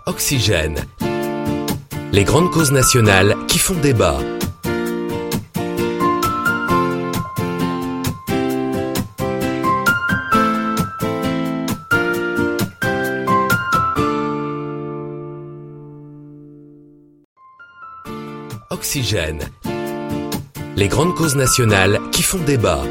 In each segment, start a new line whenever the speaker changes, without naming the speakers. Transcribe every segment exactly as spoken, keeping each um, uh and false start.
Oxygène. Les grandes causes nationales qui font débat. Oxygène. Les grandes causes nationales qui font débat.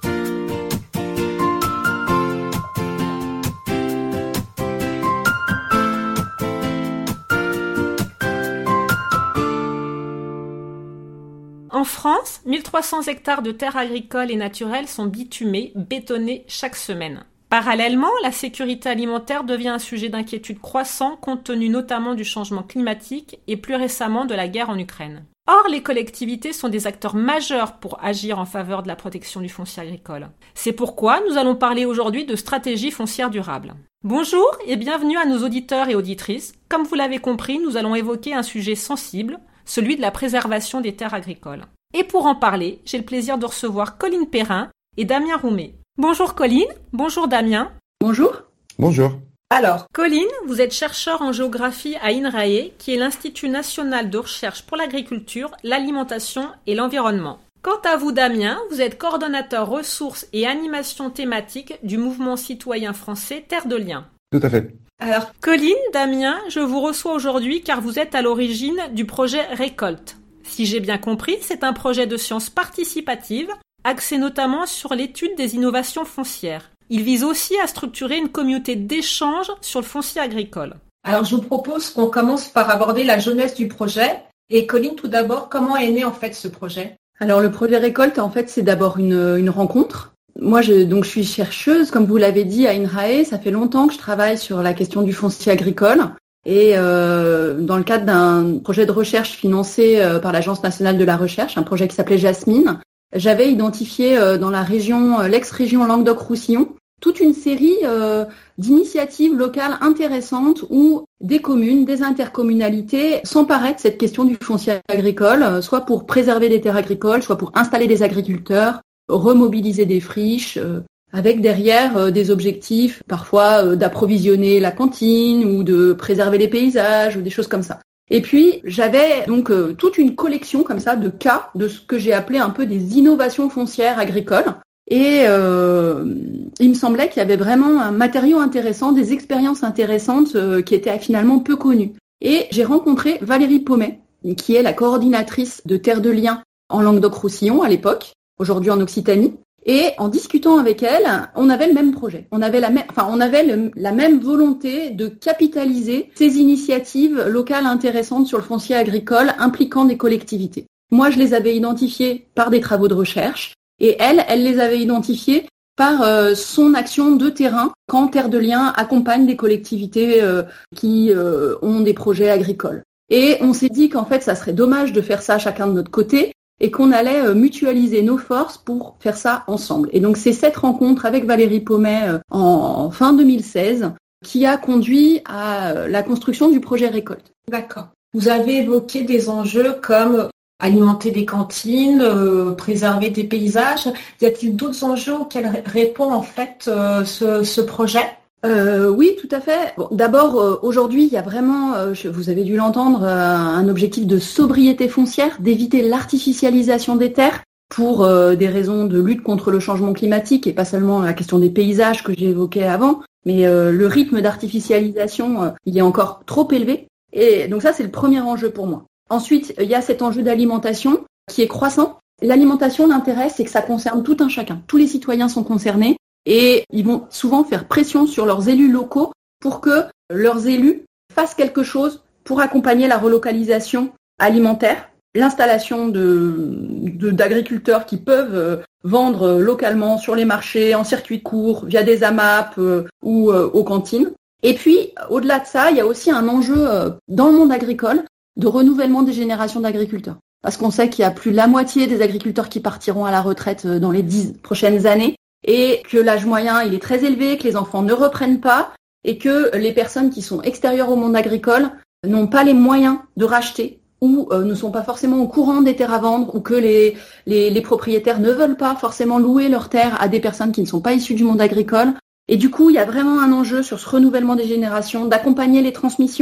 En France, mille trois cents hectares de terres agricoles et naturelles sont bitumés, bétonnés chaque semaine. Parallèlement, la sécurité alimentaire devient un sujet d'inquiétude croissant compte tenu notamment du changement climatique et plus récemment de la guerre en Ukraine. Or, les collectivités sont des acteurs majeurs pour agir en faveur de la protection du foncier agricole. C'est pourquoi nous allons parler aujourd'hui de stratégie foncière durable. Bonjour et bienvenue à nos auditeurs et auditrices. Comme vous l'avez compris, nous allons évoquer un sujet sensible, celui de la préservation des terres agricoles. Et pour en parler, j'ai le plaisir de recevoir Colline Perrin et Damien Roumet. Bonjour Colline, bonjour Damien.
Bonjour.
Bonjour.
Alors, Colline, vous êtes chercheur en géographie à INRAE, qui est l'Institut national de recherche pour l'agriculture, l'alimentation et l'environnement. Quant à vous Damien, vous êtes coordonnateur ressources et animation thématique du mouvement citoyen français Terre de Liens.
Tout à fait.
Alors, Colline, Damien, je vous reçois aujourd'hui car vous êtes à l'origine du projet Récolte. Si j'ai bien compris, c'est un projet de sciences participatives, axé notamment sur l'étude des innovations foncières. Il vise aussi à structurer une communauté d'échange sur le foncier agricole.
Alors, je vous propose qu'on commence par aborder la jeunesse du projet. Et Colline, tout d'abord, comment est né en fait ce projet ?
Alors, le projet Récolte, en fait, c'est d'abord une, une rencontre. Moi, je, donc, je suis chercheuse, comme vous l'avez dit, à INRAE. Ça fait longtemps que je travaille sur la question du foncier agricole. Et euh, dans le cadre d'un projet de recherche financé euh, par l'Agence nationale de la recherche, un projet qui s'appelait Jasmine, j'avais identifié euh, dans la région, euh, l'ex-région Languedoc-Roussillon, toute une série euh, d'initiatives locales intéressantes où des communes, des intercommunalités s'emparaient de cette question du foncier agricole, euh, soit pour préserver des terres agricoles, soit pour installer des agriculteurs, remobiliser des friches, euh, avec derrière euh, des objectifs parfois euh, d'approvisionner la cantine ou de préserver les paysages ou des choses comme ça. Et puis, j'avais donc euh, toute une collection comme ça de cas de ce que j'ai appelé un peu des innovations foncières agricoles. Et euh, il me semblait qu'il y avait vraiment un matériau intéressant, des expériences intéressantes euh, qui étaient finalement peu connues. Et j'ai rencontré Valérie Paumet, qui est la coordinatrice de Terre de Liens en Languedoc-Roussillon à l'époque, aujourd'hui en Occitanie. Et en discutant avec elle, on avait le même projet. On avait la même, enfin, on avait le, la même volonté de capitaliser ces initiatives locales intéressantes sur le foncier agricole impliquant des collectivités. Moi, je les avais identifiées par des travaux de recherche et elle, elle les avait identifiées par euh, son action de terrain quand Terre de Liens accompagne des collectivités euh, qui euh, ont des projets agricoles. Et on s'est dit qu'en fait, ça serait dommage de faire ça chacun de notre côté et qu'on allait mutualiser nos forces pour faire ça ensemble. Et donc c'est cette rencontre avec Valérie Paumet en fin deux mille seize qui a conduit à la construction du projet Récolte.
D'accord. Vous avez évoqué des enjeux comme alimenter des cantines, euh, préserver des paysages. Y a-t-il d'autres enjeux auxquels répond en fait euh, ce, ce projet ?
Euh, oui, tout à fait. Bon, d'abord, euh, aujourd'hui, il y a vraiment, euh, je, vous avez dû l'entendre, euh, un objectif de sobriété foncière, d'éviter l'artificialisation des terres pour euh, des raisons de lutte contre le changement climatique et pas seulement la question des paysages que j'ai évoqué avant, mais euh, le rythme d'artificialisation, euh, il est encore trop élevé. Et donc ça, c'est le premier enjeu pour moi. Ensuite, il y a cet enjeu d'alimentation qui est croissant. L'alimentation, l'intérêt, c'est que ça concerne tout un chacun. Tous les citoyens sont concernés. Et ils vont souvent faire pression sur leurs élus locaux pour que leurs élus fassent quelque chose pour accompagner la relocalisation alimentaire, l'installation de, de, d'agriculteurs qui peuvent euh, vendre localement sur les marchés, en circuit court, via des A M A P euh, ou euh, aux cantines. Et puis, au-delà de ça, il y a aussi un enjeu euh, dans le monde agricole de renouvellement des générations d'agriculteurs. Parce qu'on sait qu'il y a plus de la moitié des agriculteurs qui partiront à la retraite dans les dix prochaines années. Et que l'âge moyen, il est très élevé, que les enfants ne reprennent pas, et que les personnes qui sont extérieures au monde agricole n'ont pas les moyens de racheter, ou euh, ne sont pas forcément au courant des terres à vendre, ou que les, les, les propriétaires ne veulent pas forcément louer leurs terres à des personnes qui ne sont pas issues du monde agricole. Et du coup, il y a vraiment un enjeu sur ce renouvellement des générations, d'accompagner les transmissions,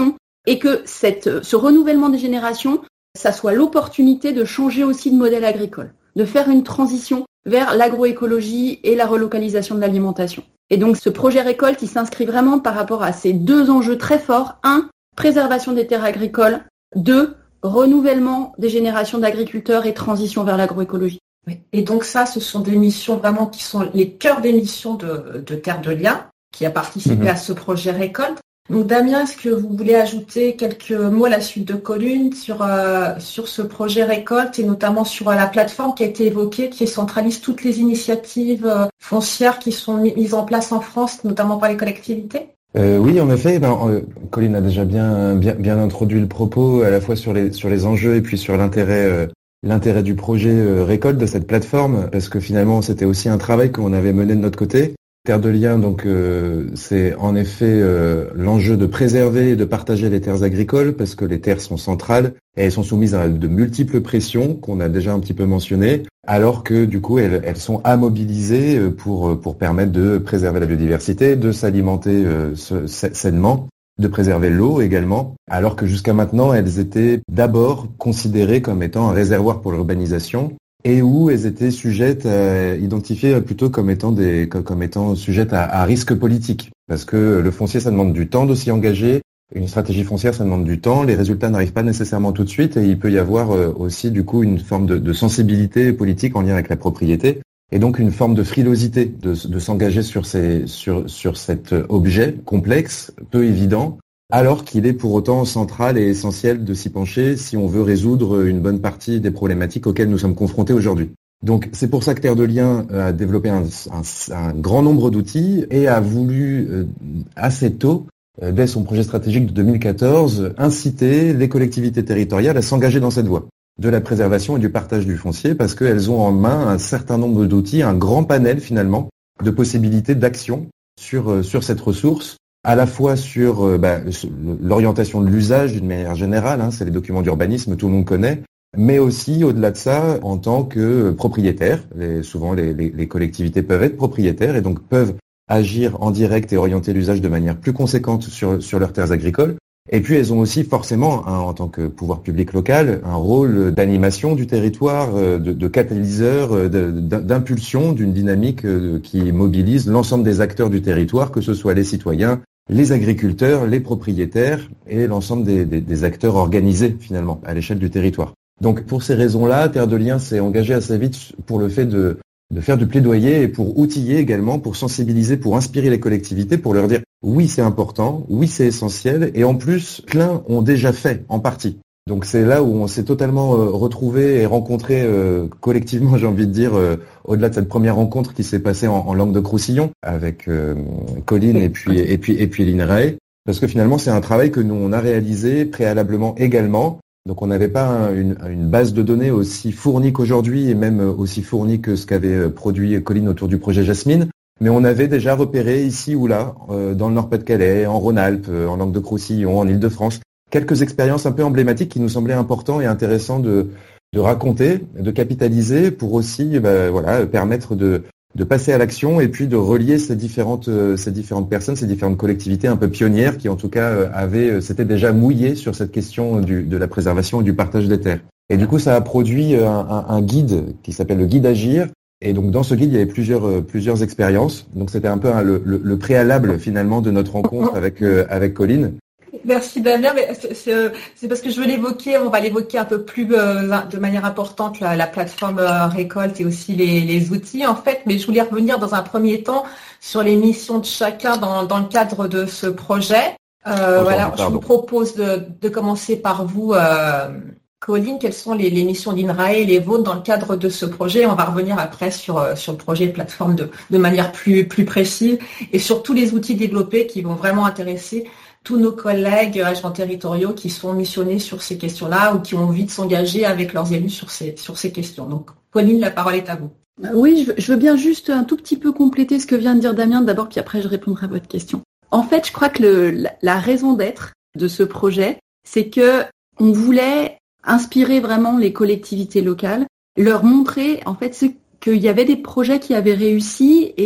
et que cette, ce renouvellement des générations, ça soit l'opportunité de changer aussi de modèle agricole, de faire une transition vers l'agroécologie et la relocalisation de l'alimentation. Et donc ce projet récolte, il s'inscrit vraiment par rapport à ces deux enjeux très forts. Un, préservation des terres agricoles. Deux, renouvellement des générations d'agriculteurs et transition vers l'agroécologie.
Oui. Et donc ça, ce sont des missions vraiment qui sont les cœurs des missions de, de Terre de Liens, qui a participé mmh. à ce projet récolte. Donc Damien, est-ce que vous voulez ajouter quelques mots à la suite de Colline sur, euh, sur ce projet récolte et notamment sur euh, la plateforme qui a été évoquée, qui centralise toutes les initiatives euh, foncières qui sont mi- mises en place en France, notamment par les collectivités ?
Euh, oui, en effet, ben, euh, Colline a déjà bien, bien, bien introduit le propos à la fois sur les, sur les enjeux et puis sur l'intérêt, euh, l'intérêt du projet euh, récolte de cette plateforme, parce que finalement c'était aussi un travail qu'on avait mené de notre côté. Terre de Liens, donc euh, c'est en effet euh, l'enjeu de préserver et de partager les terres agricoles, parce que les terres sont centrales et elles sont soumises à de multiples pressions qu'on a déjà un petit peu mentionnées, alors que du coup elles, elles sont à mobiliser pour pour permettre de préserver la biodiversité, de s'alimenter euh, sainement, de préserver l'eau également, alors que jusqu'à maintenant elles étaient d'abord considérées comme étant un réservoir pour l'urbanisation, et où elles étaient sujettes à, identifiées plutôt comme étant des comme étant sujettes à, à risque politique, parce que le foncier ça demande du temps de s'y engager, une stratégie foncière ça demande du temps, les résultats n'arrivent pas nécessairement tout de suite, et il peut y avoir aussi du coup une forme de, de sensibilité politique en lien avec la propriété, et donc une forme de frilosité de, de s'engager sur ces sur sur cet objet complexe, peu évident, alors qu'il est pour autant central et essentiel de s'y pencher si on veut résoudre une bonne partie des problématiques auxquelles nous sommes confrontés aujourd'hui. Donc c'est pour ça que Terre de Liens a développé un, un, un grand nombre d'outils et a voulu euh, assez tôt, euh, dès son projet stratégique de deux mille quatorze, inciter les collectivités territoriales à s'engager dans cette voie de la préservation et du partage du foncier, parce qu'elles ont en main un certain nombre d'outils, un grand panel finalement de possibilités d'action sur, euh, sur cette ressource, à la fois sur euh, bah, l'orientation de l'usage d'une manière générale, hein, c'est les documents d'urbanisme, tout le monde connaît, mais aussi au-delà de ça, en tant que propriétaire. Les, souvent les, les, les collectivités peuvent être propriétaires et donc peuvent agir en direct et orienter l'usage de manière plus conséquente sur, sur leurs terres agricoles. Et puis elles ont aussi forcément, hein, en tant que pouvoir public local, un rôle d'animation du territoire, de, de catalyseur, de, d'impulsion d'une dynamique qui mobilise l'ensemble des acteurs du territoire, que ce soit les citoyens, les agriculteurs, les propriétaires et l'ensemble des, des, des acteurs organisés finalement à l'échelle du territoire. Donc pour ces raisons-là, Terre de Liens s'est engagé assez vite pour le fait de, de faire du plaidoyer et pour outiller également, pour sensibiliser, pour inspirer les collectivités, pour leur dire oui c'est important, oui c'est essentiel, et en plus plein ont déjà fait en partie. Donc c'est là où on s'est totalement euh, retrouvés et rencontrés euh, collectivement, j'ai envie de dire, euh, au-delà de cette première rencontre qui s'est passée en, en langue de Croussillon avec euh, Colline et puis et puis et puis l'INRAE, parce que finalement c'est un travail que nous on a réalisé préalablement également. Donc on n'avait pas un, une, une base de données aussi fournie qu'aujourd'hui et même aussi fournie que ce qu'avait produit Colline autour du projet Jasmine, mais on avait déjà repéré ici ou là, euh, dans le Nord-Pas-de-Calais, en Rhône-Alpes, euh, en langue de Croussillon, en Île-de-France, quelques expériences un peu emblématiques qui nous semblaient importantes et intéressantes de, de raconter, de capitaliser pour aussi ben, voilà, permettre de, de passer à l'action et puis de relier ces différentes, euh, ces différentes personnes, ces différentes collectivités un peu pionnières qui en tout cas euh, avaient, euh, s'étaient déjà mouillées sur cette question du, de la préservation et du partage des terres. Et du coup ça a produit un, un, un guide qui s'appelle le guide Agir. Et donc dans ce guide il y avait plusieurs, euh, plusieurs expériences. Donc c'était un peu hein, le, le, le préalable finalement de notre rencontre avec, euh, avec Colline.
Merci Damien, mais c'est, c'est, c'est parce que je veux l'évoquer, on va l'évoquer un peu plus euh, de manière importante, la, la plateforme euh, récolte et aussi les, les outils en fait, mais je voulais revenir dans un premier temps sur les missions de chacun dans, dans le cadre de ce projet. Euh, oh, voilà, pardon. Je vous propose de, de commencer par vous, euh, Colline, quelles sont les, les missions d'INRAE et les vôtres dans le cadre de ce projet? On va revenir après sur, sur le projet de plateforme de, de manière plus, plus précise et sur tous les outils développés qui vont vraiment intéresser tous nos collègues agents territoriaux qui sont missionnés sur ces questions-là ou qui ont envie de s'engager avec leurs élus sur ces, sur ces questions. Donc, Colline, la parole est à vous.
Oui, je veux bien juste un tout petit peu compléter ce que vient de dire Damien d'abord, puis après je répondrai à votre question. En fait, je crois que le, la raison d'être de ce projet, c'est que on voulait inspirer vraiment les collectivités locales, leur montrer en fait ce, qu'il y avait des projets qui avaient réussi et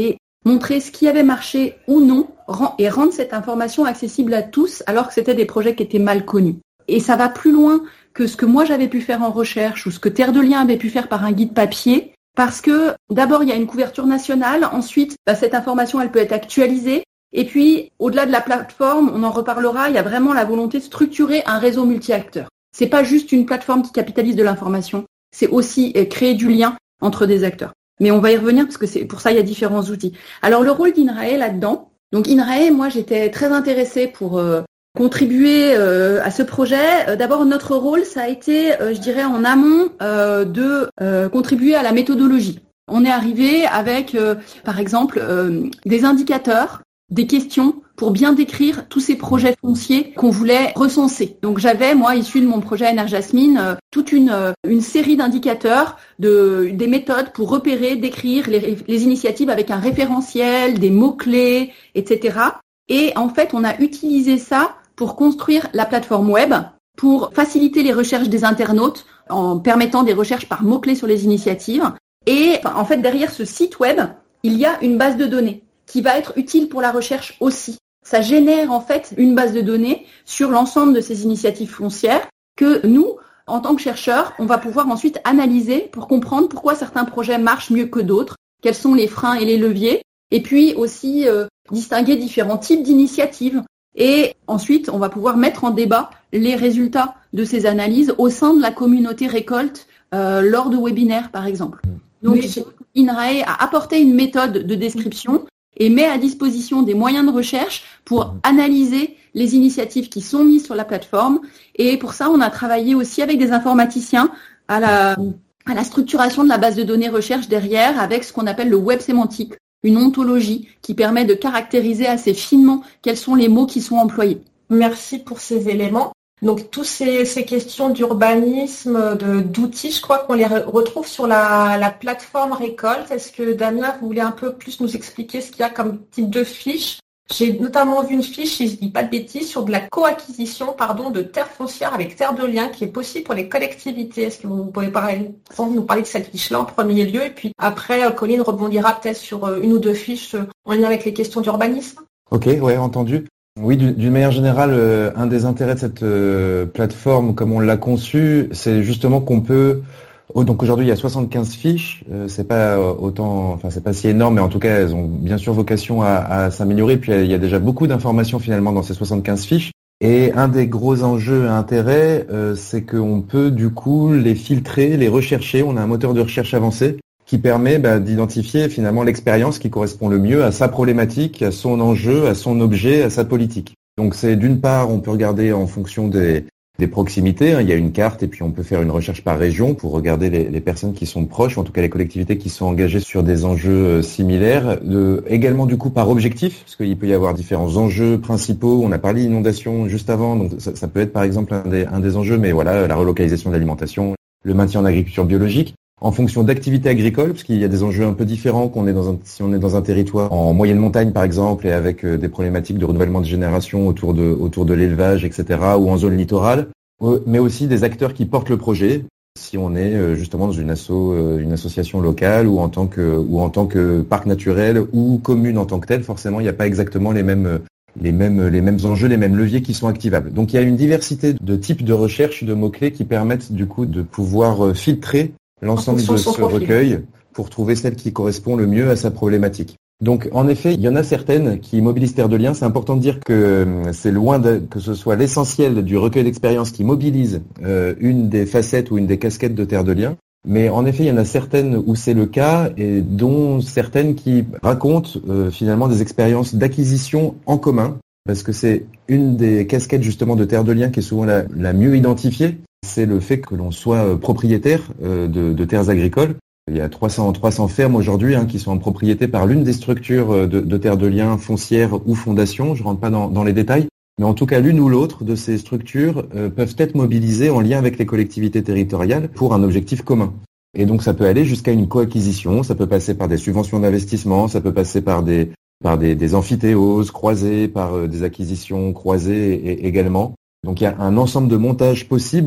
montrer ce qui avait marché ou non et rendre cette information accessible à tous alors que c'était des projets qui étaient mal connus. Et ça va plus loin que ce que moi j'avais pu faire en recherche ou ce que Terre de Liens avait pu faire par un guide papier, parce que d'abord il y a une couverture nationale, ensuite bah, cette information elle peut être actualisée, et puis au-delà de la plateforme, on en reparlera, il y a vraiment la volonté de structurer un réseau multi-acteurs. C'est pas juste une plateforme qui capitalise de l'information, c'est aussi créer du lien entre des acteurs. Mais on va y revenir parce que c'est pour ça il y a différents outils. Alors le rôle d'INRAE là-dedans, donc INRAE, moi j'étais très intéressée pour euh, contribuer euh, à ce projet. Euh, d'abord notre rôle ça a été, euh, je dirais en amont, euh, de euh, contribuer à la méthodologie. On est arrivé avec euh, par exemple euh, des indicateurs, des questions pour bien décrire tous ces projets fonciers qu'on voulait recenser. Donc j'avais, moi, issu de mon projet N R Jasmine, euh, toute une euh, une série d'indicateurs, de des méthodes pour repérer, décrire les, les initiatives avec un référentiel, des mots-clés, et cetera. Et en fait, on a utilisé ça pour construire la plateforme web, pour faciliter les recherches des internautes en permettant des recherches par mots-clés sur les initiatives. Et en fait, derrière ce site web, il y a une base de données qui va être utile pour la recherche aussi. Ça génère en fait une base de données sur l'ensemble de ces initiatives foncières que nous, en tant que chercheurs, on va pouvoir ensuite analyser pour comprendre pourquoi certains projets marchent mieux que d'autres, quels sont les freins et les leviers, et puis aussi euh, distinguer différents types d'initiatives. Et ensuite, on va pouvoir mettre en débat les résultats de ces analyses au sein de la communauté récolte euh, lors de webinaires, par exemple. Donc, oui. INRAE a apporté une méthode de description et met à disposition des moyens de recherche pour analyser les initiatives qui sont mises sur la plateforme. Et pour ça, on a travaillé aussi avec des informaticiens à la, à la structuration de la base de données recherche derrière avec ce qu'on appelle le web sémantique, une ontologie qui permet de caractériser assez finement quels sont les mots qui sont employés.
Merci pour ces éléments. Donc, toutes ces, ces questions d'urbanisme, de, d'outils, je crois qu'on les re- retrouve sur la, la plateforme Récolte. Est-ce que Damien, vous voulez un peu plus nous expliquer ce qu'il y a comme type de fiche ? J'ai notamment vu une fiche, si je ne dis pas de bêtises, sur de la co-acquisition pardon, de terres foncières avec Terre de Liens qui est possible pour les collectivités. Est-ce que vous pouvez parler, nous parler de cette fiche-là en premier lieu ? Et puis après, Colline rebondira peut-être sur une ou deux fiches en lien avec les questions d'urbanisme.
Ok, ouais, entendu. Oui, d'une manière générale, euh, un des intérêts de cette euh, plateforme, comme on l'a conçue, c'est justement qu'on peut. Oh, donc aujourd'hui, il y a soixante-quinze fiches. Euh, c'est pas autant, enfin c'est pas si énorme, mais en tout cas, elles ont bien sûr vocation à, à s'améliorer. Puis il y a déjà beaucoup d'informations finalement dans ces soixante-quinze fiches. Et un des gros enjeux et intérêts, euh, c'est qu'on peut du coup les filtrer, les rechercher. On a un moteur de recherche avancé qui permet bah, d'identifier finalement l'expérience qui correspond le mieux à sa problématique, à son enjeu, à son objet, à sa politique. Donc c'est d'une part, on peut regarder en fonction des, des proximités, hein, il y a une carte et puis on peut faire une recherche par région pour regarder les, les personnes qui sont proches, ou en tout cas les collectivités qui sont engagées sur des enjeux euh, similaires. De, également du coup par objectif, parce qu'il peut y avoir différents enjeux principaux. On a parlé d'inondation juste avant, donc ça, ça peut être par exemple un des, un des enjeux, mais voilà, la relocalisation de l'alimentation, le maintien en agriculture biologique. En fonction d'activités agricoles, parce qu'il y a des enjeux un peu différents qu'on est dans un, si on est dans un territoire en moyenne montagne par exemple, et avec euh, des problématiques de renouvellement de génération autour de autour de l'élevage, et cetera, ou en zone littorale, euh, mais aussi des acteurs qui portent le projet. Si on est euh, justement dans une asso, euh, une association locale, ou en tant que ou en tant que parc naturel ou commune en tant que telle, forcément il n'y a pas exactement les mêmes les mêmes les mêmes enjeux, les mêmes leviers qui sont activables. Donc il y a une diversité de types de recherche, de mots clés qui permettent du coup de pouvoir euh, filtrer l'ensemble de ce recueil pour trouver celle qui correspond le mieux à sa problématique. Donc, en effet, il y en a certaines qui mobilisent Terre de Liens. C'est important de dire que c'est loin de, que ce soit l'essentiel du recueil d'expériences qui mobilise euh, une des facettes ou une des casquettes de Terre de Liens. Mais en effet, il y en a certaines où c'est le cas et dont certaines qui racontent euh, finalement des expériences d'acquisition en commun. Parce que c'est une des casquettes justement de Terre de Liens qui est souvent la, la mieux identifiée. C'est le fait que l'on soit propriétaire de, de terres agricoles. Il y a trois cents, trois cents fermes aujourd'hui hein, qui sont en propriété par l'une des structures de, de Terre de Liens, foncières ou fondations. Je rentre pas dans, dans les détails, mais en tout cas l'une ou l'autre de ces structures euh, peuvent être mobilisées en lien avec les collectivités territoriales pour un objectif commun. Et donc ça peut aller jusqu'à une coacquisition, ça peut passer par des subventions d'investissement, ça peut passer par des par des, des amphithéoses croisées, par euh, des acquisitions croisées et, également. Donc il y a un ensemble de montages possibles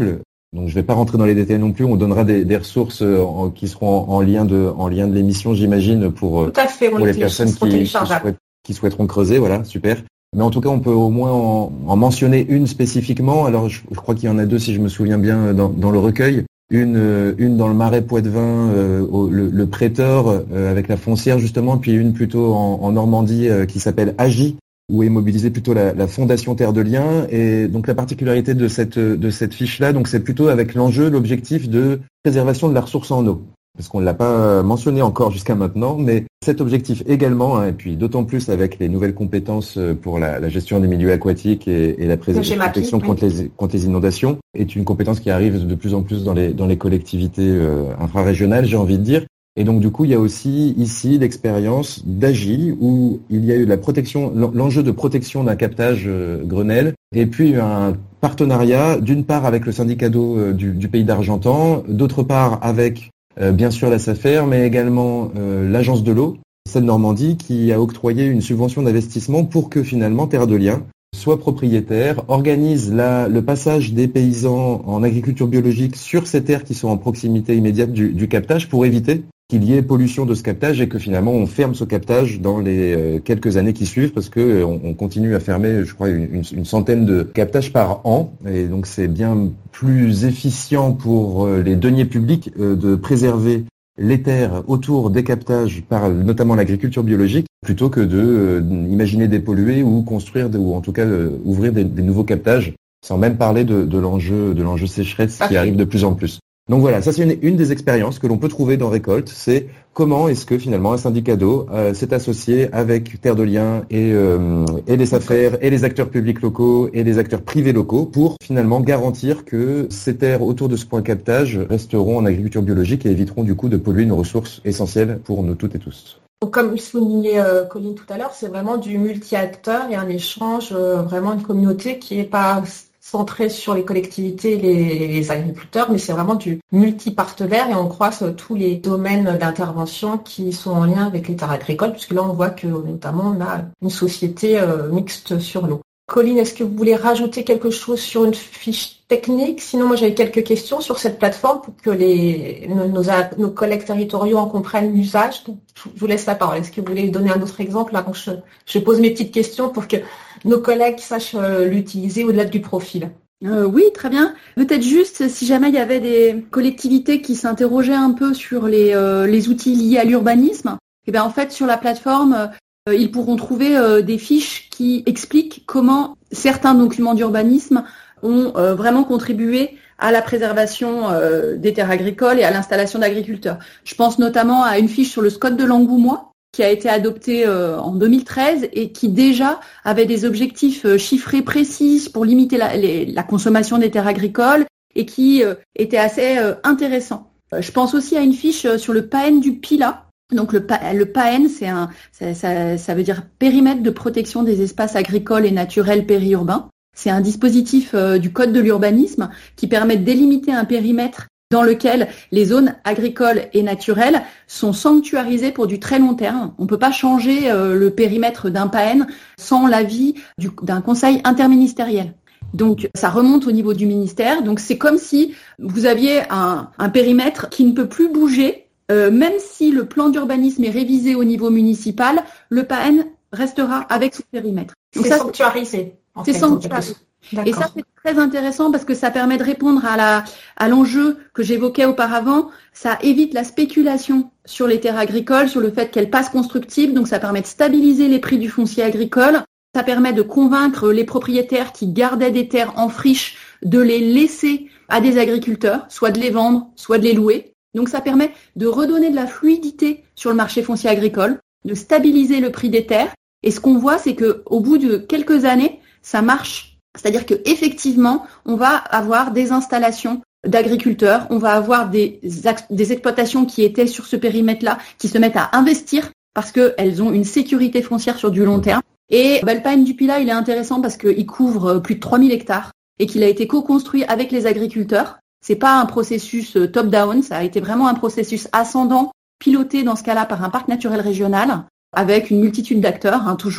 Donc je ne vais pas rentrer dans les détails non plus. On donnera des, des ressources en, qui seront en, en lien de en lien de l'émission, j'imagine, pour,
Tout à fait,
pour les personnes qui, qui, souhaitent, qui souhaiteront creuser. Voilà, super. Mais en tout cas, on peut au moins en, en mentionner une spécifiquement. Alors je, je crois qu'il y en a deux, si je me souviens bien, dans, dans le recueil. Une, une dans le Marais Poitevin, euh, au, le, le Prétor, euh, avec la foncière justement, puis une plutôt en, en Normandie euh, qui s'appelle Agi, où est mobilisée plutôt la, la Fondation Terre de Liens. Et donc la particularité de cette de cette fiche-là, donc c'est plutôt avec l'enjeu, l'objectif de préservation de la ressource en eau. Parce qu'on ne l'a pas mentionné encore jusqu'à maintenant, mais cet objectif également, hein, et puis d'autant plus avec les nouvelles compétences pour la, la gestion des milieux aquatiques et, et la protection oui. contre, les, contre les inondations, est une compétence qui arrive de plus en plus dans les, dans les collectivités euh, infrarégionales, j'ai envie de dire. Et donc du coup, il y a aussi ici l'expérience d'Agi, où il y a eu la protection, l'enjeu de protection d'un captage euh, Grenelle, et puis un partenariat d'une part avec le syndicat d'eau euh, du, du pays d'Argentan, d'autre part avec euh, bien sûr la SAFER, mais également euh, l'agence de l'eau, Seine-Normandie, qui a octroyé une subvention d'investissement pour que finalement Terre de Liens soit propriétaire, organise la, le passage des paysans en agriculture biologique sur ces terres qui sont en proximité immédiate du, du captage pour éviter qu'il y ait pollution de ce captage et que finalement on ferme ce captage dans les euh, quelques années qui suivent, parce que euh, on, on continue à fermer, je crois, une, une centaine de captages par an, et donc c'est bien plus efficient pour euh, les deniers publics euh, de préserver les terres autour des captages par notamment l'agriculture biologique, plutôt que de euh, imaginer dépolluer ou construire, de, ou en tout cas euh, ouvrir des, des nouveaux captages, sans même parler de, de l'enjeu de l'enjeu sécheresse qui arrive de plus en plus. Donc voilà, ça c'est une, une des expériences que l'on peut trouver dans Récolte, c'est comment est-ce que finalement un syndicat d'eau euh, s'est associé avec Terre de Liens et, euh, et les SAFER et les acteurs publics locaux et les acteurs privés locaux pour finalement garantir que ces terres autour de ce point de captage resteront en agriculture biologique et éviteront du coup de polluer une ressource essentielle pour nous toutes et tous.
Donc, comme soulignait euh, Colline tout à l'heure, c'est vraiment du multi-acteur et un échange, euh, vraiment une communauté qui n'est pas centré sur les collectivités et les, les agriculteurs, mais c'est vraiment du multi-partenaire et on croise tous les domaines d'intervention qui sont en lien avec les terres agricoles, puisque là on voit que notamment on a une société euh, mixte sur l'eau. Colline, est-ce que vous voulez rajouter quelque chose sur une fiche technique? Sinon, moi j'avais quelques questions sur cette plateforme pour que les, nos, nos, nos collègues territoriaux en comprennent l'usage. Donc, je vous laisse la parole. Est-ce que vous voulez donner un autre exemple avant que je, je pose mes petites questions pour que nos collègues sachent euh, l'utiliser au-delà du profil?
Euh, oui, très bien. Peut-être juste, si jamais il y avait des collectivités qui s'interrogeaient un peu sur les, euh, les outils liés à l'urbanisme, eh bien en fait sur la plateforme, euh, ils pourront trouver euh, des fiches qui expliquent comment certains documents d'urbanisme ont euh, vraiment contribué à la préservation euh, des terres agricoles et à l'installation d'agriculteurs. Je pense notamment à une fiche sur le SCOT de l'Angoumois, qui a été adoptée euh, en deux mille treize et qui déjà avait des objectifs euh, chiffrés précis pour limiter la, les, la consommation des terres agricoles et qui euh, était assez euh, intéressant. Euh, je pense aussi à une fiche euh, sur le P A N du Pilat. Donc le, le P A N, c'est un, ça, ça, ça veut dire périmètre de protection des espaces agricoles et naturels périurbains. C'est un dispositif euh, du Code de l'urbanisme qui permet de délimiter un périmètre dans lequel les zones agricoles et naturelles sont sanctuarisées pour du très long terme. On ne peut pas changer euh, le périmètre d'un P A N sans l'avis du, d'un conseil interministériel. Donc ça remonte au niveau du ministère. Donc c'est comme si vous aviez un, un périmètre qui ne peut plus bouger, euh, même si le plan d'urbanisme est révisé au niveau municipal, le P A N restera avec ce périmètre.
Donc c'est ça, sanctuarisé.
C'est sanctuarisé. Et ça, c'est très intéressant parce que ça permet de répondre à la, à l'enjeu que j'évoquais auparavant. Ça évite la spéculation sur les terres agricoles, sur le fait qu'elles passent constructibles. Donc, ça permet de stabiliser les prix du foncier agricole. Ça permet de convaincre les propriétaires qui gardaient des terres en friche de les laisser à des agriculteurs, soit de les vendre, soit de les louer. Donc, ça permet de redonner de la fluidité sur le marché foncier agricole, de stabiliser le prix des terres. Et ce qu'on voit, c'est que au bout de quelques années, ça marche. C'est-à-dire que effectivement, on va avoir des installations d'agriculteurs, on va avoir des, des exploitations qui étaient sur ce périmètre-là, qui se mettent à investir parce qu'elles ont une sécurité foncière sur du long terme. Et bah, le P A N du Pilat, il est intéressant parce qu'il couvre plus de trois mille hectares et qu'il a été co-construit avec les agriculteurs. C'est pas un processus top-down, ça a été vraiment un processus ascendant, piloté dans ce cas-là par un parc naturel régional, avec une multitude d'acteurs, hein, toujours.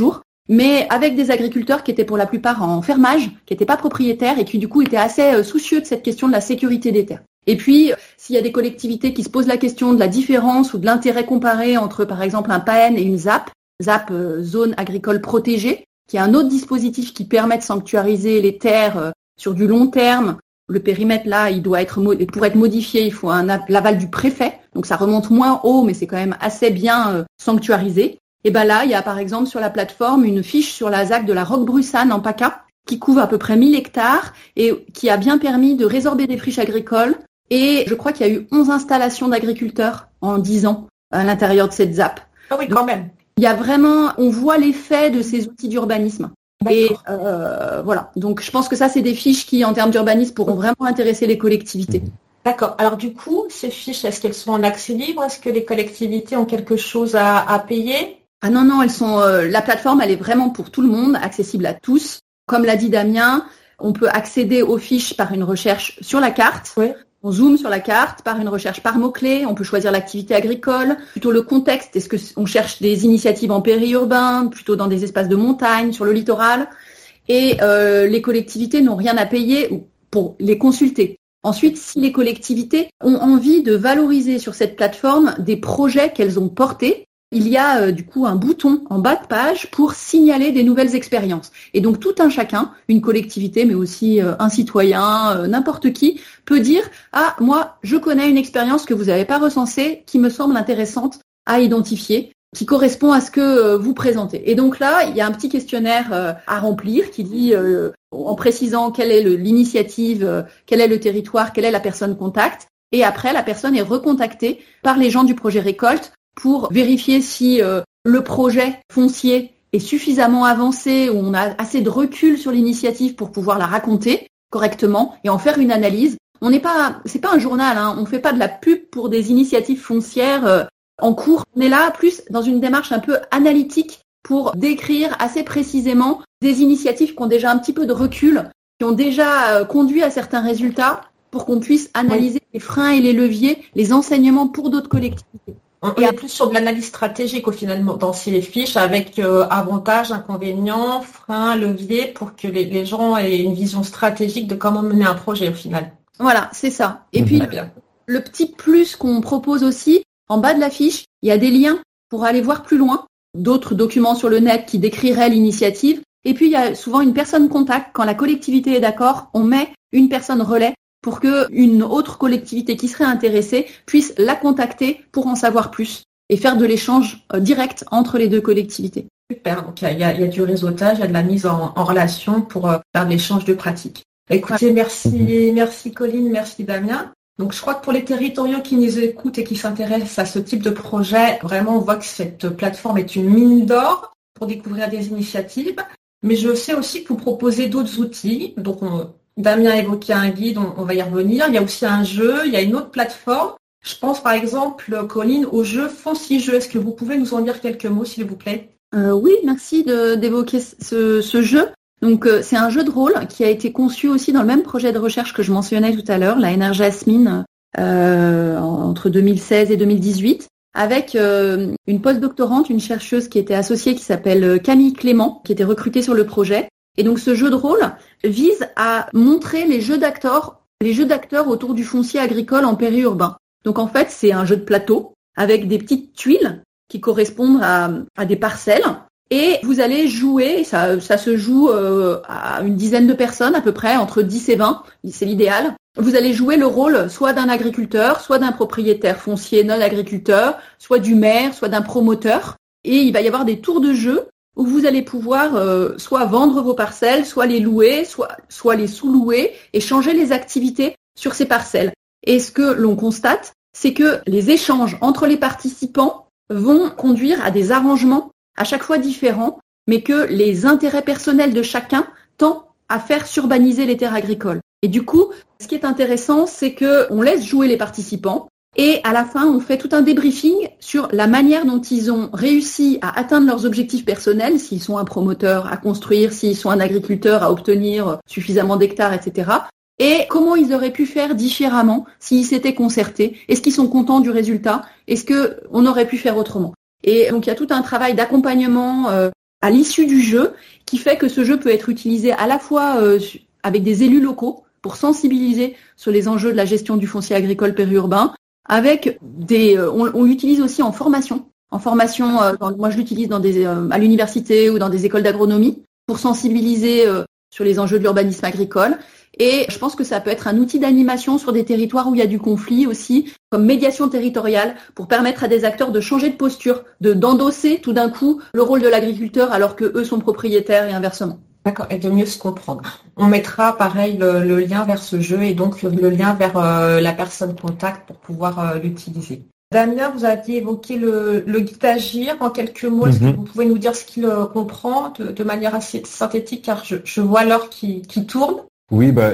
mais avec des agriculteurs qui étaient pour la plupart en fermage, qui n'étaient pas propriétaires et qui du coup étaient assez soucieux de cette question de la sécurité des terres. Et puis, s'il y a des collectivités qui se posent la question de la différence ou de l'intérêt comparé entre, par exemple, un P A N et une Z A P, Z A P, euh, zone agricole protégée, qui est un autre dispositif qui permet de sanctuariser les terres euh, sur du long terme. Le périmètre, là, il doit être, pour être modifié, il faut un l'aval du préfet. Donc, ça remonte moins haut, mais c'est quand même assez bien euh, sanctuarisé. Et ben là, il y a, par exemple, sur la plateforme, une fiche sur la Z A C de la Roquebrussanne en PACA, qui couvre à peu près mille hectares et qui a bien permis de résorber des friches agricoles. Et je crois qu'il y a eu onze installations d'agriculteurs en dix ans à l'intérieur de cette Z A P.
Ah oui, quand même.
Il y a vraiment, on voit l'effet de ces outils d'urbanisme. Et euh, voilà. Donc, je pense que ça, c'est des fiches qui, en termes d'urbanisme, pourront vraiment intéresser les collectivités.
D'accord. Alors, du coup, ces fiches, est-ce qu'elles sont en accès libre? Est-ce que les collectivités ont quelque chose à, à payer?
Ah non, non, elles sont. Euh, la plateforme, elle est vraiment pour tout le monde, accessible à tous. Comme l'a dit Damien, on peut accéder aux fiches par une recherche sur la carte.
Oui.
On zoome sur la carte, par une recherche par mots-clés, on peut choisir l'activité agricole, plutôt le contexte, est-ce qu'on cherche des initiatives en périurbain, plutôt dans des espaces de montagne, sur le littoral, et euh, les collectivités n'ont rien à payer pour les consulter. Ensuite, si les collectivités ont envie de valoriser sur cette plateforme des projets qu'elles ont portés, il y a euh, du coup un bouton en bas de page pour signaler des nouvelles expériences. Et donc tout un chacun, une collectivité, mais aussi euh, un citoyen, euh, n'importe qui, peut dire « Ah, moi, je connais une expérience que vous n'avez pas recensée, qui me semble intéressante à identifier, qui correspond à ce que euh, vous présentez. » Et donc là, il y a un petit questionnaire euh, à remplir qui dit, euh, en précisant quelle est le, l'initiative, euh, quel est le territoire, quelle est la personne contact. Et après, la personne est recontactée par les gens du projet Récolte pour vérifier si euh, le projet foncier est suffisamment avancé, où on a assez de recul sur l'initiative pour pouvoir la raconter correctement et en faire une analyse. On n'est pas, c'est pas un journal, hein, on fait pas de la pub pour des initiatives foncières euh, en cours. On est là plus dans une démarche un peu analytique pour décrire assez précisément des initiatives qui ont déjà un petit peu de recul, qui ont déjà euh, conduit à certains résultats, pour qu'on puisse analyser oui. les freins et les leviers, les enseignements pour d'autres collectivités.
On est plus sur de l'analyse stratégique au final dans ces fiches avec euh, avantages, inconvénients, freins, leviers pour que les, les gens aient une vision stratégique de comment mener un projet au final.
Voilà, c'est ça. Et
mmh,
puis, le petit plus qu'on propose aussi, en bas de la fiche, il y a des liens pour aller voir plus loin, d'autres documents sur le net qui décriraient l'initiative. Et puis, il y a souvent une personne contact. Quand la collectivité est d'accord, on met une personne relais pour que une autre collectivité qui serait intéressée puisse la contacter pour en savoir plus et faire de l'échange euh, direct entre les deux collectivités.
Super, donc il y a, il y a du réseautage, il y a de la mise en, en relation pour euh, faire de l'échange de pratiques. Écoutez, ouais. merci, merci Colline, merci Damien. Donc je crois que pour les territoriaux qui nous écoutent et qui s'intéressent à ce type de projet, vraiment on voit que cette plateforme est une mine d'or pour découvrir des initiatives. Mais je sais aussi que vous proposez d'autres outils, donc on Damien a évoqué un guide, on, on va y revenir. Il y a aussi un jeu, il y a une autre plateforme. Je pense par exemple, Colline, au jeu Foncijeux. Est-ce que vous pouvez nous en dire quelques mots, s'il vous plaît?
euh, Oui, merci de, d'évoquer ce, ce jeu. Donc, euh, c'est un jeu de rôle qui a été conçu aussi dans le même projet de recherche que je mentionnais tout à l'heure, la N R Jasmine, euh, entre deux mille seize et deux mille dix-huit, avec euh, une postdoctorante, une chercheuse qui était associée, qui s'appelle Camille Clément, qui était recrutée sur le projet. Et donc ce jeu de rôle vise à montrer les jeux d'acteurs, les jeux d'acteurs autour du foncier agricole en périurbain. Donc en fait, c'est un jeu de plateau avec des petites tuiles qui correspondent à, à des parcelles. Et vous allez jouer, ça, ça se joue euh, à une dizaine de personnes à peu près, entre dix et vingt, c'est l'idéal. Vous allez jouer le rôle soit d'un agriculteur, soit d'un propriétaire foncier non agriculteur, soit du maire, soit d'un promoteur. Et il va y avoir des tours de jeu où vous allez pouvoir euh, soit vendre vos parcelles, soit les louer, soit, soit les sous-louer et changer les activités sur ces parcelles. Et ce que l'on constate, c'est que les échanges entre les participants vont conduire à des arrangements à chaque fois différents, mais que les intérêts personnels de chacun tendent à faire surbaniser les terres agricoles. Et du coup, ce qui est intéressant, c'est qu'on laisse jouer les participants, et à la fin, on fait tout un débriefing sur la manière dont ils ont réussi à atteindre leurs objectifs personnels, s'ils sont un promoteur à construire, s'ils sont un agriculteur à obtenir suffisamment d'hectares, et cetera. Et comment ils auraient pu faire différemment s'ils s'étaient concertés. Est-ce qu'ils sont contents du résultat? Est-ce qu'on aurait pu faire autrement? Et donc, il y a tout un travail d'accompagnement euh, à l'issue du jeu qui fait que ce jeu peut être utilisé à la fois euh, avec des élus locaux pour sensibiliser sur les enjeux de la gestion du foncier agricole périurbain, avec des, euh, on, on l'utilise aussi en formation. En formation, euh, dans, moi je l'utilise dans des, euh, à l'université ou dans des écoles d'agronomie pour sensibiliser euh, sur les enjeux de l'urbanisme agricole. Et je pense que ça peut être un outil d'animation sur des territoires où il y a du conflit aussi, comme médiation territoriale, pour permettre à des acteurs de changer de posture, de d'endosser tout d'un coup le rôle de l'agriculteur alors que eux sont propriétaires et inversement.
D'accord, et de mieux se comprendre. On mettra pareil le, le lien vers ce jeu et donc le, le lien vers euh, la personne contact pour pouvoir euh, l'utiliser. Damien, vous aviez évoqué le, le guide Agir en quelques mots. Est-ce
Mm-hmm.
que vous pouvez nous dire ce qu'il euh, comprend de, de manière assez synthétique, car je, je vois l'heure qui, qui tourne.
Oui, bah,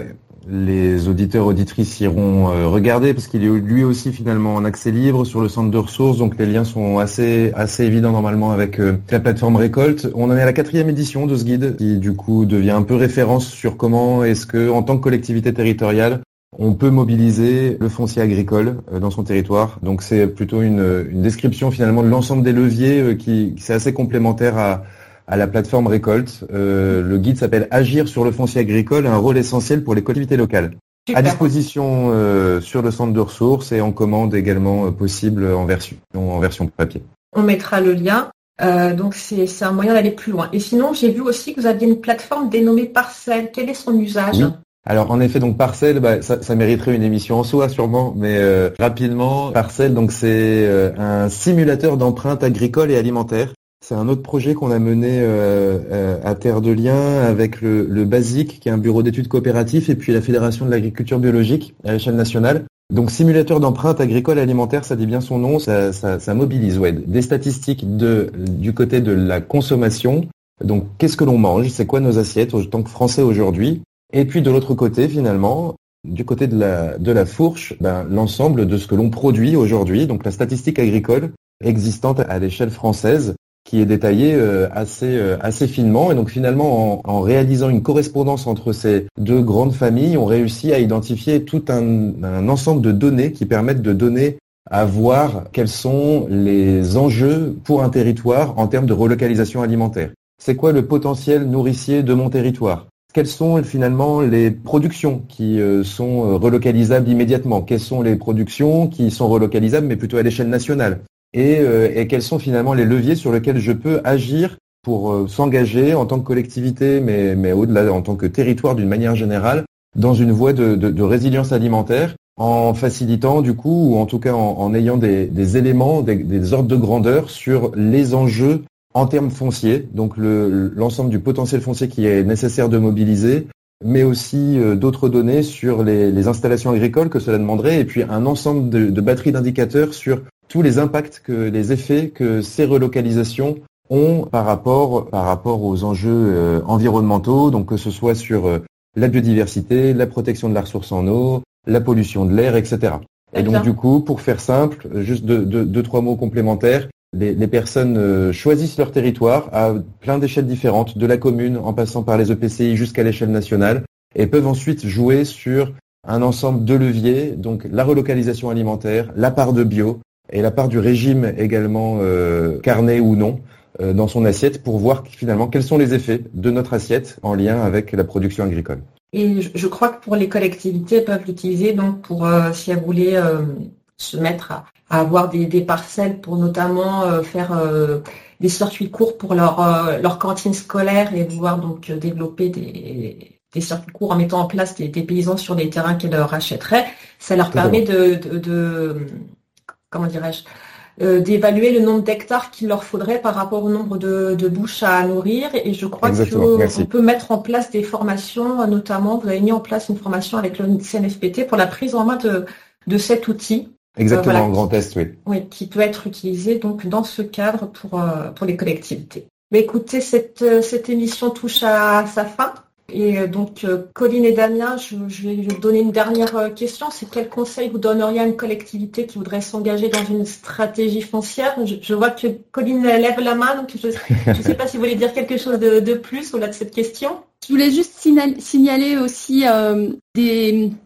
les auditeurs, auditrices iront euh, regarder parce qu'il est lui aussi finalement en accès libre sur le centre de ressources, donc les liens sont assez assez évidents normalement avec euh, la plateforme Récolte. On en est à la quatrième édition de ce guide qui du coup devient un peu référence sur comment est-ce que en tant que collectivité territoriale on peut mobiliser le foncier agricole euh, dans son territoire. Donc c'est plutôt une, une description finalement de l'ensemble des leviers euh, qui, qui c'est assez complémentaire à à la plateforme Récolte. Euh, le guide s'appelle Agir sur le foncier agricole, un rôle essentiel pour les collectivités locales.
Super.
À disposition euh, sur le centre de ressources et en commande également euh, possible en version en version papier.
On mettra le lien. Euh, donc c'est, c'est un moyen d'aller plus loin. Et sinon, j'ai vu aussi que vous aviez une plateforme dénommée Parcelle. Quel est son usage ?
Oui. Alors en effet, donc Parcelle, bah, ça, ça mériterait une émission en soi sûrement, mais euh, rapidement, Parcelle, donc c'est euh, un simulateur d'empreinte agricole et alimentaire. C'est un autre projet qu'on a mené euh, euh, à Terre de Liens avec le, le BASIC, qui est un bureau d'études coopératif, et puis la Fédération de l'agriculture biologique à l'échelle nationale. Donc simulateur d'empreinte agricole et alimentaire, ça dit bien son nom, ça, ça, ça mobilise ouais, des statistiques de, du côté de la consommation. Donc qu'est-ce que l'on mange, c'est quoi nos assiettes en tant que Français aujourd'hui. Et puis de l'autre côté, finalement, du côté de la, de la fourche, ben, l'ensemble de ce que l'on produit aujourd'hui, donc la statistique agricole existante à l'échelle française, qui est détaillée euh, assez euh, assez finement. Et donc finalement, en, en réalisant une correspondance entre ces deux grandes familles, on réussit à identifier tout un, un ensemble de données qui permettent de donner à voir quels sont les enjeux pour un territoire en termes de relocalisation alimentaire. C'est quoi le potentiel nourricier de mon territoire ? Quelles sont finalement les productions qui euh, sont relocalisables immédiatement ? Quelles sont les productions qui sont relocalisables mais plutôt à l'échelle nationale ? Et, euh, et quels sont finalement les leviers sur lesquels je peux agir pour euh, s'engager en tant que collectivité, mais, mais au-delà en tant que territoire d'une manière générale, dans une voie de, de, de résilience alimentaire, en facilitant du coup, ou en tout cas en, en ayant des, des éléments, des, des ordres de grandeur sur les enjeux en termes fonciers, donc le, l'ensemble du potentiel foncier qui est nécessaire de mobiliser, mais aussi euh, d'autres données sur les, les installations agricoles que cela demanderait, et puis un ensemble de, de batteries d'indicateurs sur tous les impacts, que les effets que ces relocalisations ont par rapport par rapport aux enjeux euh, environnementaux, donc que ce soit sur euh, la biodiversité, la protection de la ressource en eau, la pollution de l'air, et cetera. Et donc du coup, pour faire simple, juste deux, deux, deux trois mots complémentaires, les, les personnes euh, choisissent leur territoire à plein d'échelles différentes, de la commune en passant par les E P C I jusqu'à l'échelle nationale, et peuvent ensuite jouer sur un ensemble de leviers, donc la relocalisation alimentaire, la part de bio, et la part du régime également euh, carné ou non euh, dans son assiette pour voir finalement quels sont les effets de notre assiette en lien avec la production agricole.
Et je, je crois que pour les collectivités, elles peuvent l'utiliser donc pour euh, si elles voulaient euh, se mettre à, à avoir des, des parcelles pour notamment euh, faire euh, des circuits courts pour leur euh, leur cantine scolaire et pouvoir donc développer des des circuits courts en mettant en place des, des paysans sur des terrains qu'elles rachèteraient. Ça leur permet de, de, de comment dirais-je, euh, d'évaluer le nombre d'hectares qu'il leur faudrait par rapport au nombre de, de bouches à nourrir. Et je crois qu'on peut mettre en place des formations, notamment, vous avez mis en place une formation avec le C N F P T pour la prise en main de, de cet outil.
Exactement,
euh, voilà,
en grand test, oui.
Oui, qui peut être utilisé donc dans ce cadre pour, euh, pour les collectivités. Mais écoutez, cette, cette émission touche à sa fin. Et donc, euh, Colline et Damien, je, je vais vous donner une dernière euh, question. C'est quel conseil vous donneriez à une collectivité qui voudrait s'engager dans une stratégie foncière ? je, je vois que Colline lève la main, donc je ne sais pas si vous voulez dire quelque chose de, de plus au-delà de cette question.
Je voulais juste signaler aussi euh, des,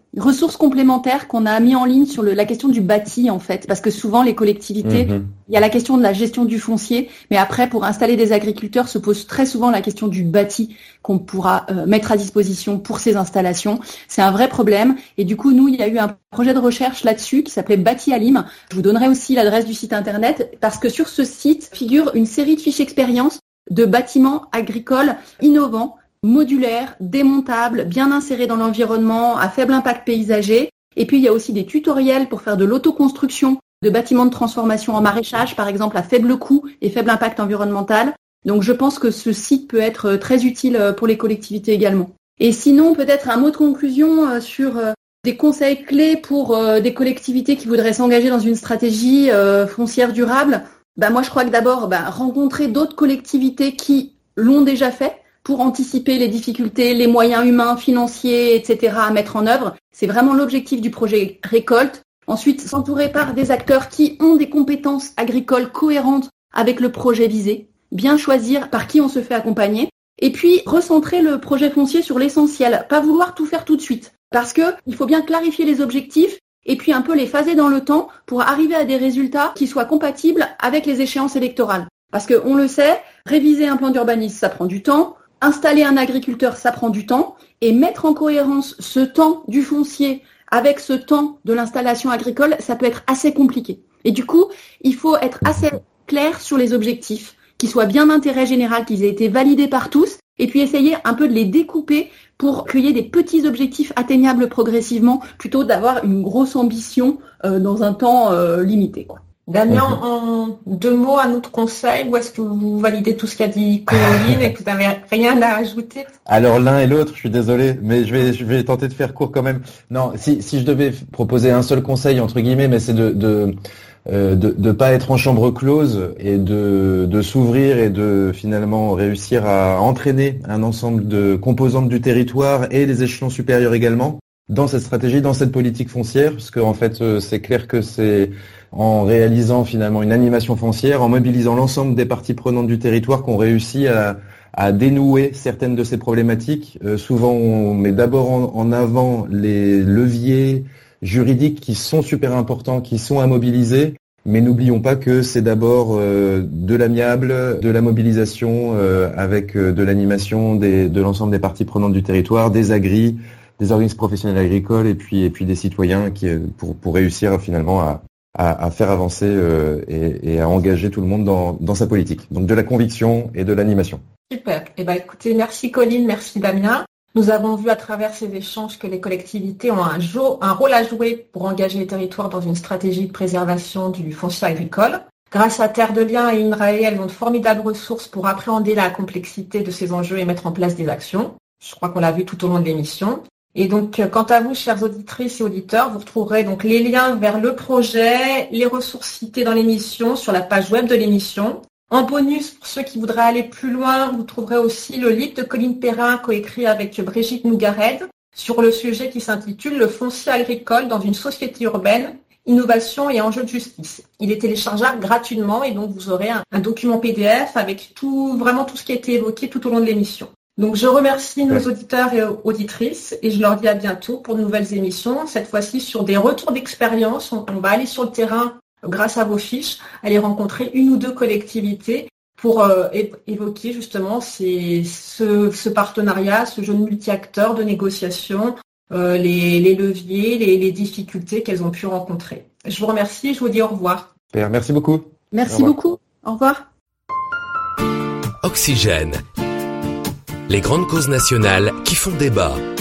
ressources complémentaires qu'on a mis en ligne sur le, la question du bâti, en fait. Parce que souvent, les collectivités, mmh. il y a la question de la gestion du foncier, mais après, pour installer des agriculteurs, se pose très souvent la question du bâti qu'on pourra euh, mettre à disposition pour ces installations. C'est un vrai problème. Et du coup, nous, il y a eu un projet de recherche là-dessus qui s'appelait Bâti Alim. Je vous donnerai aussi l'adresse du site internet parce que sur ce site figure une série de fiches expériences de bâtiments agricoles innovants, modulaires, démontables, bien insérés dans l'environnement, à faible impact paysager. Et puis, il y a aussi des tutoriels pour faire de l'autoconstruction de bâtiments de transformation en maraîchage, par exemple, à faible coût et faible impact environnemental. Donc, je pense que ce site peut être très utile pour les collectivités également. Et sinon, peut-être un mot de conclusion sur des conseils clés pour des collectivités qui voudraient s'engager dans une stratégie foncière durable. Ben, moi, je crois que d'abord, ben, rencontrer d'autres collectivités qui l'ont déjà fait, pour anticiper les difficultés, les moyens humains, financiers, et cetera à mettre en œuvre. C'est vraiment l'objectif du projet Récolte. Ensuite, s'entourer par des acteurs qui ont des compétences agricoles cohérentes avec le projet visé. Bien choisir par qui on se fait accompagner. Et puis, recentrer le projet foncier sur l'essentiel. Pas vouloir tout faire tout de suite. Parce que il faut bien clarifier les objectifs et puis un peu les phaser dans le temps pour arriver à des résultats qui soient compatibles avec les échéances électorales. Parce que, on le sait, réviser un plan d'urbanisme, ça prend du temps. Installer un agriculteur, ça prend du temps. Et mettre en cohérence ce temps du foncier avec ce temps de l'installation agricole, ça peut être assez compliqué. Et du coup, il faut être assez clair sur les objectifs, qu'ils soient bien d'intérêt général, qu'ils aient été validés par tous, et puis essayer un peu de les découper pour qu'il y ait des petits objectifs atteignables progressivement, plutôt d'avoir une grosse ambition euh, dans un temps euh, limité, quoi.
Damien, en deux mots, un autre conseil, ou est-ce que vous validez tout ce qu'a dit Coline et que vous n'avez rien à ajouter?
Alors l'un et l'autre, je suis désolé, mais je vais je vais tenter de faire court quand même. Non, si si je devais proposer un seul conseil entre guillemets, mais c'est de de euh, de de pas être en chambre close et de de s'ouvrir et de finalement réussir à entraîner un ensemble de composantes du territoire et les échelons supérieurs également dans cette stratégie, dans cette politique foncière, parce que en fait euh, c'est clair que c'est en réalisant finalement une animation foncière, en mobilisant l'ensemble des parties prenantes du territoire qu'on réussit à, à dénouer certaines de ces problématiques. Euh, souvent, on met d'abord en, en avant les leviers juridiques qui sont super importants, qui sont à mobiliser, mais n'oublions pas que c'est d'abord euh, de l'amiable, de la mobilisation euh, avec euh, de l'animation des, de l'ensemble des parties prenantes du territoire, des agris, des organismes professionnels agricoles et puis et puis des citoyens qui pour pour réussir finalement à À, à faire avancer euh, et, et à engager tout le monde dans, dans sa politique. Donc de la conviction et de l'animation.
Super. Eh ben, écoutez, merci Coline, merci Damien. Nous avons vu à travers ces échanges que les collectivités ont un, jo- un rôle à jouer pour engager les territoires dans une stratégie de préservation du foncier agricole. Grâce à Terre de Liens et INRAE, elles ont de formidables ressources pour appréhender la complexité de ces enjeux et mettre en place des actions. Je crois qu'on l'a vu tout au long de l'émission. Et donc, quant à vous, chères auditrices et auditeurs, vous retrouverez donc les liens vers le projet, les ressources citées dans l'émission sur la page web de l'émission. En bonus, pour ceux qui voudraient aller plus loin, vous trouverez aussi le livre de Coline Perrin, coécrit avec Brigitte Nougared, sur le sujet qui s'intitule « Le foncier agricole dans une société urbaine, innovation et enjeux de justice ». Il est téléchargeable gratuitement et donc vous aurez un, un document P D F avec tout, vraiment tout ce qui a été évoqué tout au long de l'émission. Donc, je remercie nos auditeurs et auditrices et je leur dis à bientôt pour de nouvelles émissions, cette fois-ci sur des retours d'expérience. On, on va aller sur le terrain grâce à vos fiches, aller rencontrer une ou deux collectivités pour euh, é- évoquer justement ces, ce, ce partenariat, ce jeu de multi-acteurs de négociation, euh, les, les leviers, les, les difficultés qu'elles ont pu rencontrer. Je vous remercie et je vous dis au revoir.
Merci beaucoup.
Merci beaucoup. Au revoir.
Oxygène. Les grandes causes nationales qui font débat.